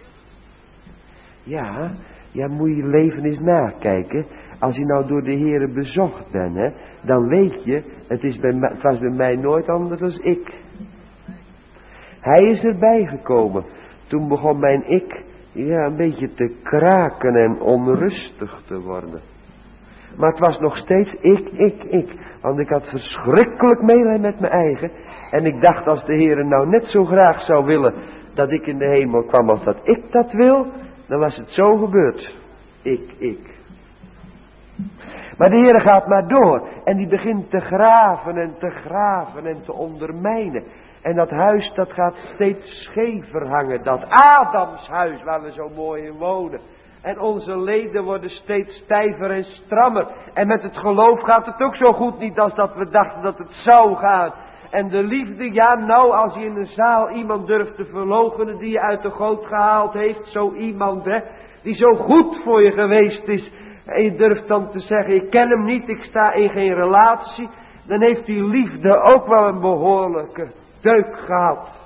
Ja, moet je leven eens nakijken. Als je nou door de Heere bezocht bent, hè, dan weet je, het was bij mij nooit anders dan ik. Hij is erbij gekomen. Toen begon mijn ik, een beetje te kraken en onrustig te worden. Maar het was nog steeds ik. Want ik had verschrikkelijk meelij met mijn eigen. En ik dacht, als de Heere nou net zo graag zou willen dat ik in de hemel kwam als dat ik dat wil, dan was het zo gebeurd. Ik. Maar de Heere gaat maar door. En die begint te graven en te ondermijnen. En dat huis dat gaat steeds schever hangen. Dat Adams huis waar we zo mooi in wonen. En onze leden worden steeds stijver en strammer. En met het geloof gaat het ook zo goed niet als dat we dachten dat het zou gaan. En de liefde, als je in een zaal iemand durft te verloochenen die je uit de goot gehaald heeft. Zo iemand, hè, die zo goed voor je geweest is. En je durft dan te zeggen, ik ken hem niet, ik sta in geen relatie. Dan heeft die liefde ook wel een behoorlijke deuk gehad.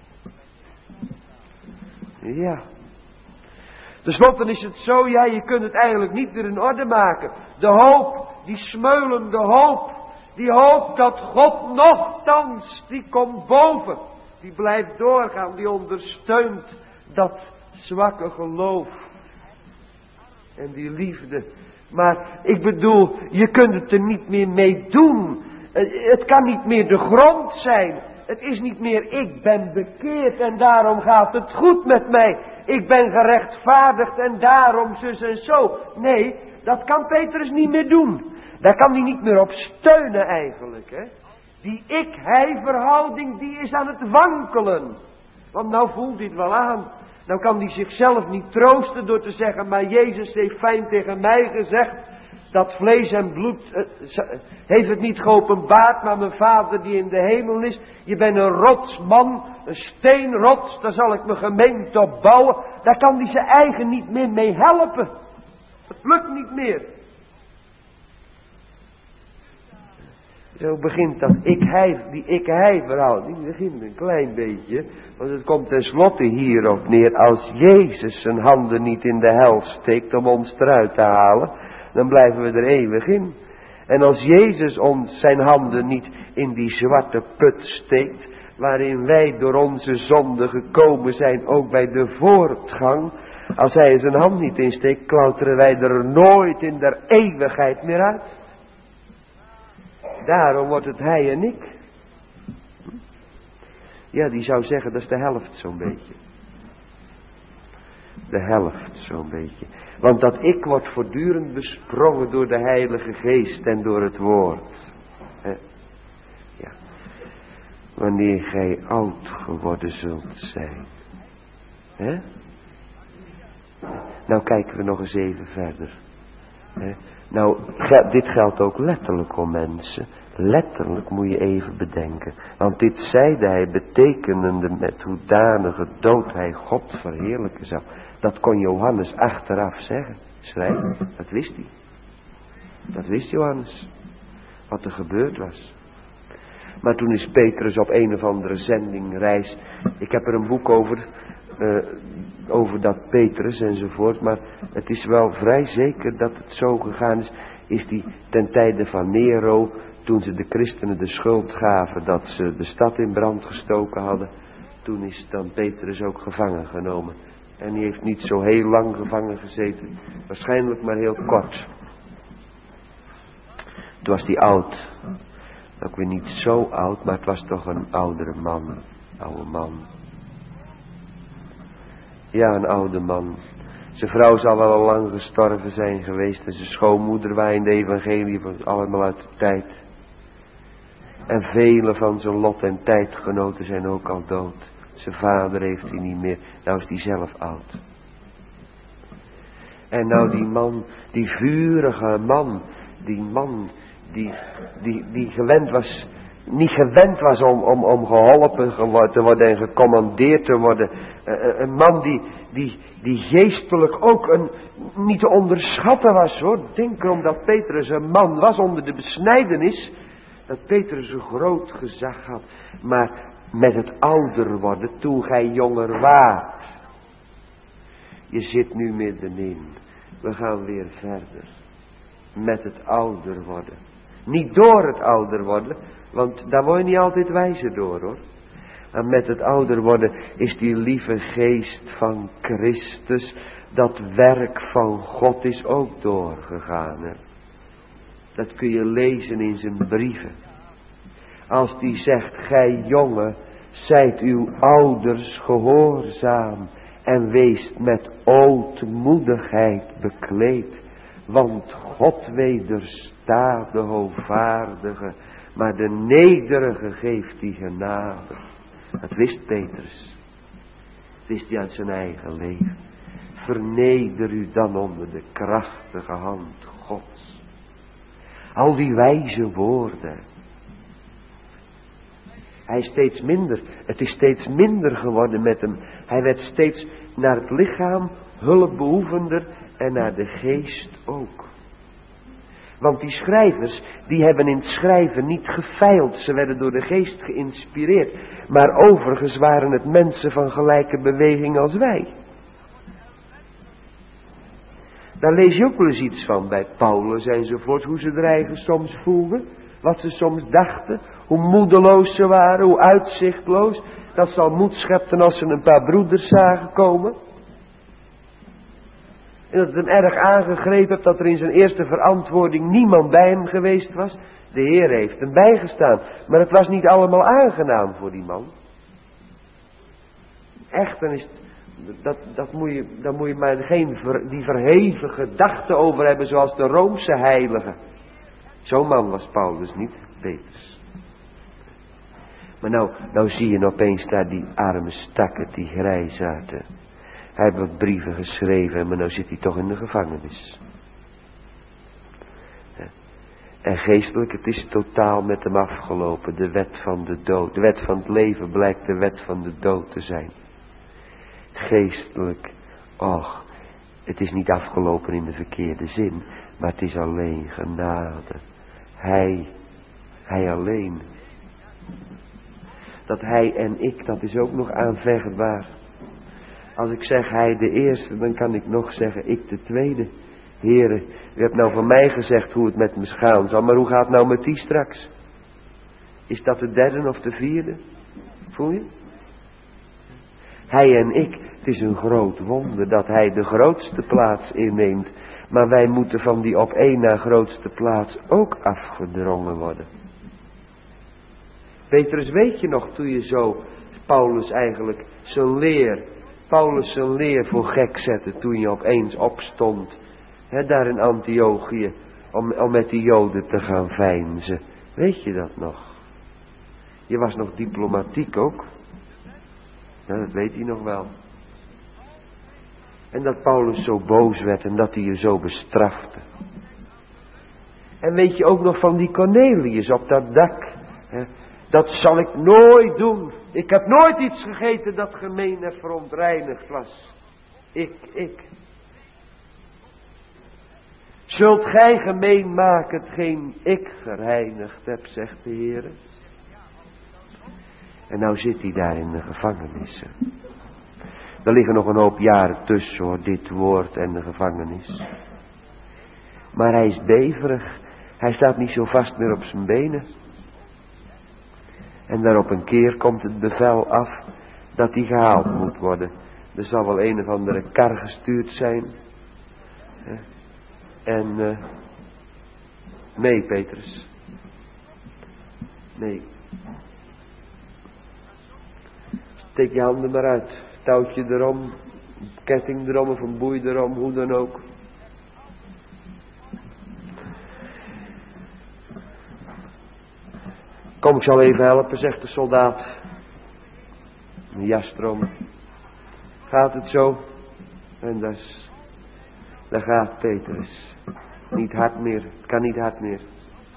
Ja. Ten slotte is het zo, je kunt het eigenlijk niet weer in orde maken. De hoop, die smeulende hoop. Die hoop dat God nochtans, die komt boven. Die blijft doorgaan, die ondersteunt dat zwakke geloof. En die liefde. Maar ik bedoel, je kunt het er niet meer mee doen. Het kan niet meer de grond zijn. Het is niet meer ik ben bekeerd en daarom gaat het goed met mij. Ik ben gerechtvaardigd en daarom zus en zo. Nee, dat kan Petrus niet meer doen. Daar kan hij niet meer op steunen eigenlijk. Hè? Die ik-hij verhouding die is aan het wankelen. Want nou voelt hij het wel aan. Nou kan hij zichzelf niet troosten door te zeggen, maar Jezus heeft fijn tegen mij gezegd, dat vlees en bloed heeft het niet geopenbaard, maar mijn Vader die in de hemel is. Je bent een rotsman, een steenrots, daar zal ik mijn gemeente op bouwen. Daar kan hij zijn eigen niet meer mee helpen. Het lukt niet meer. Zo begint dat die ik-hij verhouding, begint een klein beetje. Want het komt tenslotte hierop neer, als Jezus zijn handen niet in de hel steekt om ons eruit te halen, dan blijven we er eeuwig in. En als Jezus ons zijn handen niet in die zwarte put steekt, waarin wij door onze zonde gekomen zijn, ook bij de voortgang, als hij zijn hand niet insteekt, klauteren wij er nooit in der eeuwigheid meer uit. Daarom wordt het hij en ik. Ja, die zou zeggen, dat is de helft zo'n beetje. De helft zo'n beetje. Want dat ik wordt voortdurend besprongen door de Heilige Geest en door het woord. Ja. Wanneer gij oud geworden zult zijn. Nou kijken we nog eens even verder. Nou, dit geldt ook letterlijk om mensen. Letterlijk moet je even bedenken. Want dit zeide hij betekenende met hoedanige dood hij God verheerlijken zou. Dat kon Johannes achteraf zeggen. Schrijven, dat wist hij. Dat wist Johannes. Wat er gebeurd was. Maar toen is Petrus op een of andere zendingreis. Ik heb er een boek over dat Petrus enzovoort. Maar het is wel vrij zeker dat het zo gegaan is. Is die ten tijde van Nero, toen ze de christenen de schuld gaven dat ze de stad in brand gestoken hadden. Toen is dan Petrus ook gevangen genomen. En die heeft niet zo heel lang gevangen gezeten. Waarschijnlijk maar heel kort. Toen was hij oud. Ook weer niet zo oud, maar het was toch een oudere man. Oude man. Ja, een oude man. Zijn vrouw zal wel al lang gestorven zijn geweest. En zijn schoonmoeder waren in de evangelie van allemaal uit de tijd. En vele van zijn lot en tijdgenoten zijn ook al dood. Zijn vader heeft hij niet meer. Nou is hij zelf oud. En nou die man, die vurige man. Die man die gewend was, niet gewend was om geholpen te worden en gecommandeerd te worden. Een man die geestelijk ook niet te onderschatten was, hoor. Denk erom dat Petrus een man was onder de besnijdenis. Dat Petrus een groot gezag had. Maar met het ouder worden, toen gij jonger waart. Je zit nu middenin. We gaan weer verder. Met het ouder worden. Niet door het ouder worden, want daar word je niet altijd wijzer door, hoor. En met het ouder worden is die lieve geest van Christus, dat werk van God is ook doorgegaan, hè. Dat kun je lezen in zijn brieven. Als die zegt, gij jongen, zijt uw ouders gehoorzaam en weest met ootmoedigheid bekleed. Want God wederstaat de hoogvaardige, maar de nederige geeft die genade. Dat wist Petrus. Dat wist hij uit zijn eigen leven. Verneder u dan onder de krachtige hand Gods. Al die wijze woorden. Hij is steeds minder. Het is steeds minder geworden met hem. Hij werd steeds naar het lichaam hulpbehoevender en naar de geest ook. Want die schrijvers, die hebben in het schrijven niet gefeild. Ze werden door de geest geïnspireerd. Maar overigens waren het mensen van gelijke beweging als wij. Daar lees je ook wel eens iets van bij Paulus enzovoort. Hoe ze er eigen soms voelden. Wat ze soms dachten. Hoe moedeloos ze waren. Hoe uitzichtloos. Dat ze al moed schepten als ze een paar broeders zagen komen. En dat het hem erg aangegrepen heeft dat er in zijn eerste verantwoording niemand bij hem geweest was. De Heer heeft hem bijgestaan. Maar het was niet allemaal aangenaam voor die man. Echt, dan is daar moet je maar geen die verheven gedachten over hebben zoals de Roomse heiligen. Zo'n man was Paulus niet, Petrus. Maar nou zie je opeens daar die arme stakken, die grijsaarden. Hij heeft wat brieven geschreven, maar nou zit hij toch in de gevangenis. En geestelijk, het is totaal met hem afgelopen. De wet van de dood. De wet van het leven blijkt de wet van de dood te zijn. Geestelijk, och, het is niet afgelopen in de verkeerde zin. Maar het is alleen genade. Hij alleen. Dat hij en ik, dat is ook nog aanvechtbaar. Als ik zeg hij de eerste, dan kan ik nog zeggen ik de tweede. Heren, u hebt nou van mij gezegd hoe het met me gaan zal, maar hoe gaat het nou met die straks? Is dat de derde of de vierde? Voel je? Hij en ik, het is een groot wonder dat hij de grootste plaats inneemt. Maar wij moeten van die op één na grootste plaats ook afgedrongen worden. Petrus, weet je nog toen je zo Paulus eigenlijk zijn leer voor gek zette toen je opeens opstond. Daar in Antiochië om met die Joden te gaan veinzen. Weet je dat nog? Je was nog diplomatiek ook. Ja, dat weet hij nog wel. En dat Paulus zo boos werd en dat hij je zo bestrafte. En weet je ook nog van die Cornelius op dat dak. Dat zal ik nooit doen. Ik heb nooit iets gegeten dat gemeen en verontreinigd was. Ik. Zult gij gemeen maken hetgeen ik gereinigd heb, zegt de Heer. En nou zit hij daar in de gevangenissen. Er liggen nog een hoop jaren tussen, hoor, dit woord en de gevangenis. Maar hij is beverig. Hij staat niet zo vast meer op zijn benen. En daar op een keer komt het bevel af dat hij gehaald moet worden. Er zal wel een of andere kar gestuurd zijn. En Nee, Petrus. Nee. Steek je handen maar uit. Touwtje erom, ketting erom of een boei erom, hoe dan ook. Kom, ik zal even helpen, zegt de soldaat. Een jas erom. Gaat het zo? En daar gaat Petrus. Niet hard meer, het kan niet hard meer.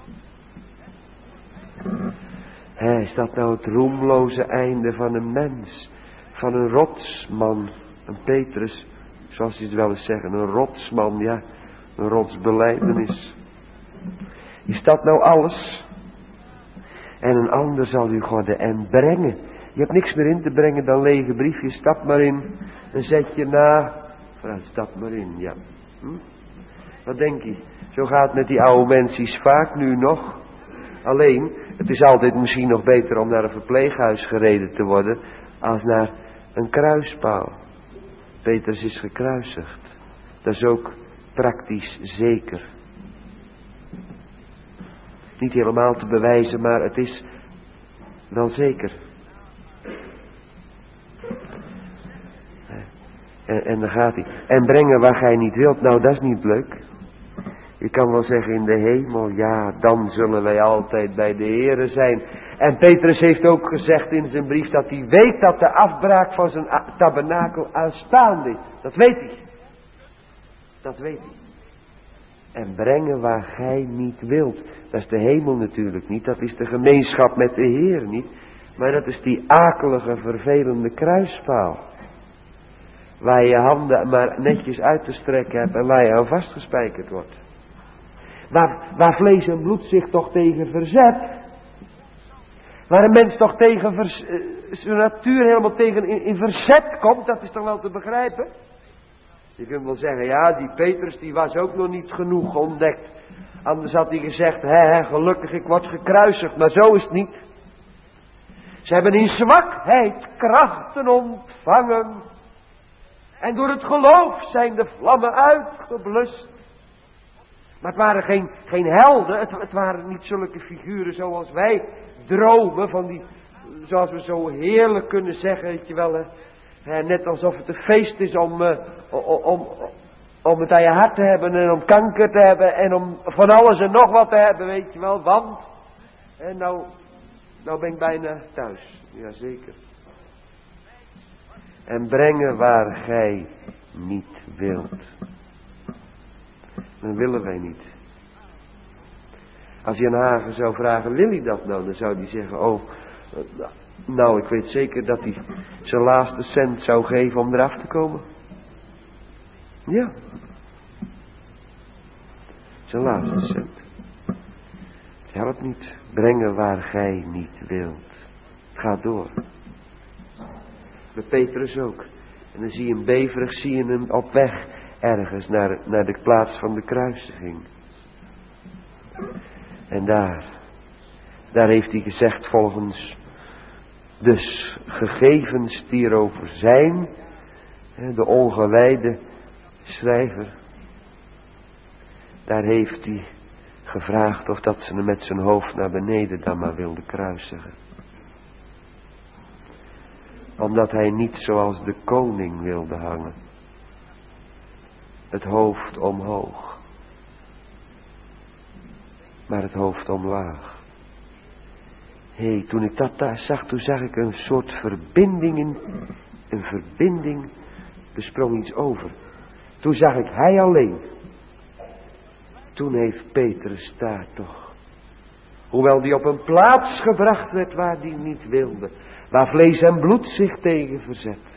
Is dat nou het roemloze einde van een mens? Van een rotsman, een Petrus, zoals ze het wel eens zeggen, een rotsman, ja, een rotsbelijdenis. Is dat nou alles? En een ander zal u worden en brengen. Je hebt niks meer in te brengen dan lege briefjes, stap maar in, en zet je na. Vooruit, stap maar in, ja. Wat denk je? Zo gaat het met die oude mensjes vaak nu nog. Alleen, het is altijd misschien nog beter om naar een verpleeghuis gereden te worden, als naar een kruispaal. Petrus is gekruisigd. Dat is ook praktisch zeker. Niet helemaal te bewijzen, maar het is wel zeker. En dan gaat hij. En brengen waar gij niet wilt. Nou, dat is niet leuk. Je kan wel zeggen in de hemel, ja, dan zullen wij altijd bij de Here zijn. En Petrus heeft ook gezegd in zijn brief dat hij weet dat de afbraak van zijn tabernakel aanstaande is. Dat weet hij. Dat weet hij. En brengen waar gij niet wilt. Dat is de hemel natuurlijk niet. Dat is de gemeenschap met de Heer niet. Maar dat is die akelige, vervelende kruispaal. Waar je handen maar netjes uit te strekken hebt en waar je aan vastgespijkerd wordt. Waar vlees en bloed zich toch tegen verzet. Waar een mens toch tegen zijn natuur helemaal tegen in verzet komt. Dat is toch wel te begrijpen? Je kunt wel zeggen, ja, die Petrus die was ook nog niet genoeg ontdekt. Anders had hij gezegd, gelukkig ik word gekruisigd. Maar zo is het niet. Ze hebben in zwakheid krachten ontvangen. En door het geloof zijn de vlammen uitgeblust. Maar het waren geen helden. Het waren niet zulke figuren zoals wij dromen van die, zoals we zo heerlijk kunnen zeggen, weet je wel. Net alsof het een feest is om het aan je hart te hebben en om kanker te hebben en om van alles en nog wat te hebben, weet je wel. Want, en nou ben ik bijna thuis. Jazeker. En brengen waar gij niet wilt. Dan willen wij niet. Als Jan Hagen zou vragen, wil hij dat nou? Dan zou hij zeggen, nou, ik weet zeker dat hij zijn laatste cent zou geven om eraf te komen. Ja. Zijn laatste cent. Het helpt niet. Brengen waar gij niet wilt. Het gaat door. Met Petrus ook. En dan zie je hem beverig, zie je hem op weg ergens naar de plaats van de kruisiging. En daar heeft hij gezegd volgens dus gegevens die erover zijn, de ongewijde schrijver, daar heeft hij gevraagd of dat ze hem met zijn hoofd naar beneden dan maar wilde kruisigen. Omdat hij niet zoals de koning wilde hangen. Het hoofd omhoog. Maar het hoofd omlaag. Toen ik dat daar zag, toen zag ik een soort verbinding een verbinding, er sprong iets over. Toen zag ik hij alleen. Toen heeft Petrus daar toch, hoewel die op een plaats gebracht werd waar die niet wilde, waar vlees en bloed zich tegen verzet.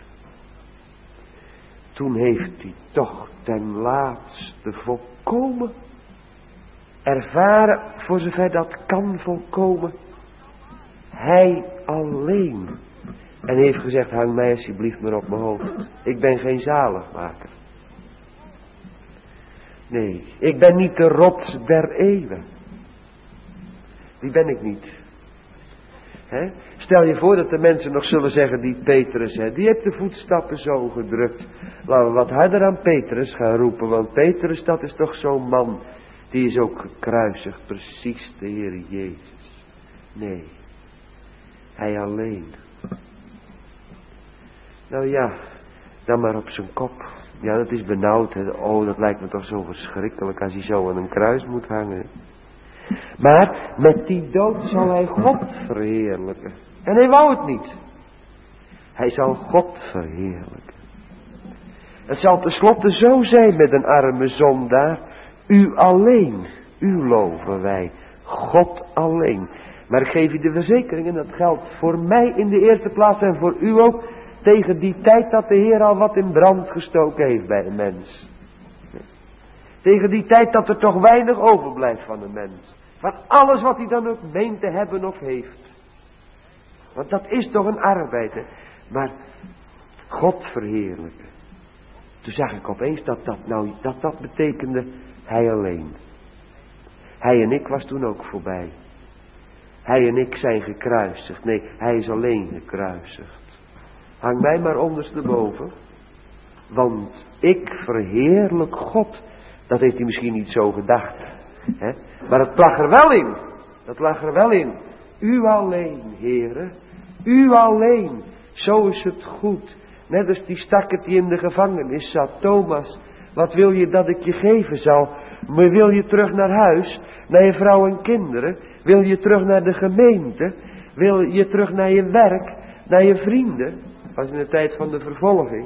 Toen heeft hij toch ten laatste volkomen ervaren, voor zover dat kan volkomen, hij alleen. En heeft gezegd, hang mij alsjeblieft maar op mijn hoofd. Ik ben geen zaligmaker. Nee, ik ben niet de rots der eeuwen. Die ben ik niet. Stel je voor dat de mensen nog zullen zeggen, die Petrus, die heeft de voetstappen zo gedrukt. Laten we wat harder aan Petrus gaan roepen, want Petrus, dat is toch zo'n man. Die is ook gekruisigd, precies de Heer Jezus. Nee, Hij alleen. Nou ja, dan maar op zijn kop. Ja, dat is benauwd. Hè. Oh, dat lijkt me toch zo verschrikkelijk als hij zo aan een kruis moet hangen. Maar met die dood zal hij God verheerlijken. En hij wou het niet. Hij zal God verheerlijken. Het zal tenslotte zo zijn met een arme zondaar. U alleen, u loven wij. God alleen. Maar ik geef u de verzekering, en dat geldt voor mij in de eerste plaats en voor u ook, tegen die tijd dat de Heer al wat in brand gestoken heeft bij een mens. Tegen die tijd dat er toch weinig overblijft van een mens. Van alles wat hij dan ook meent te hebben of heeft. Want dat is toch een arbeid, hè. Maar God verheerlijken. Toen zag ik opeens dat betekende Hij alleen. Hij en ik was toen ook voorbij. Hij en ik zijn gekruisigd. Nee, Hij is alleen gekruisigd. Hang mij maar ondersteboven. Want ik verheerlijk God. Dat heeft hij misschien niet zo gedacht. Hè? Maar het lag er wel in. Dat lag er wel in. U alleen, Heere. U alleen. Zo is het goed. Net als die stakker die in de gevangenis zat. Thomas, wat wil je dat ik je geven zal? Maar wil je terug naar huis? Naar je vrouw en kinderen? Wil je terug naar de gemeente? Wil je terug naar je werk? Naar je vrienden? Dat was in de tijd van de vervolging.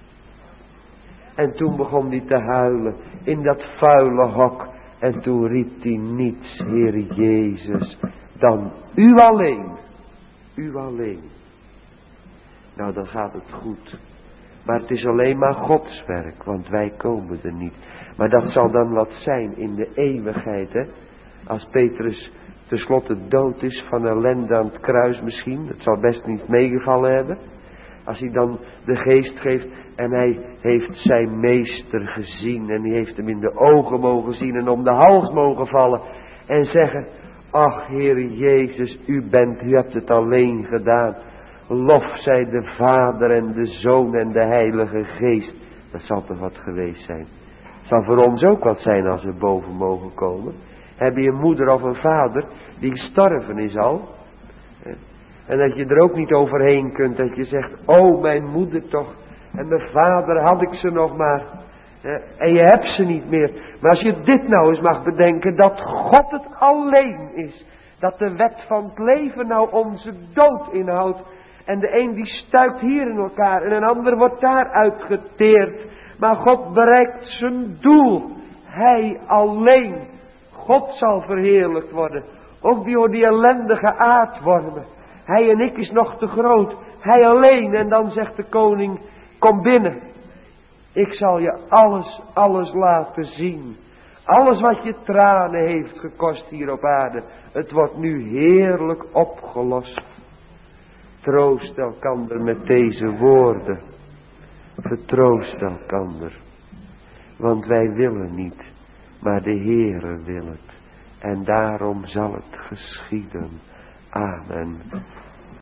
En toen begon hij te huilen in dat vuile hok. En toen riep hij niets, Heer Jezus, dan u alleen. U alleen. Nou, dan gaat het goed. Maar het is alleen maar Gods werk, want wij komen er niet. Maar dat zal dan wat zijn in de eeuwigheid, hè. Als Petrus tenslotte dood is van ellende aan het kruis misschien. Dat zal best niet meegevallen hebben. Als hij dan de geest geeft en hij heeft zijn meester gezien. En hij heeft hem in de ogen mogen zien en om de hals mogen vallen. En zeggen, ach Heer Jezus, u hebt het alleen gedaan. Lof zij de Vader en de Zoon en de Heilige Geest. Dat zal toch wat geweest zijn. Het zal voor ons ook wat zijn als we boven mogen komen. Heb je een moeder of een vader die gestorven is al? En dat je er ook niet overheen kunt. Dat je zegt, oh mijn moeder toch. En mijn vader had ik ze nog maar. En je hebt ze niet meer. Maar als je dit nou eens mag bedenken. Dat God het alleen is. Dat de wet van het leven nou onze dood inhoudt. En de een die stuikt hier in elkaar. En een ander wordt daar uitgeteerd. Maar God bereikt zijn doel. Hij alleen. God zal verheerlijkt worden. Ook die ellendige aardwormen. Hij en ik is nog te groot. Hij alleen. En dan zegt de koning, kom binnen. Ik zal je alles laten zien. Alles wat je tranen heeft gekost hier op aarde. Het wordt nu heerlijk opgelost. Troost elkander met deze woorden. Vertroost elkander. Want wij willen niet. Maar de Heere wil het. En daarom zal het geschieden. Amen.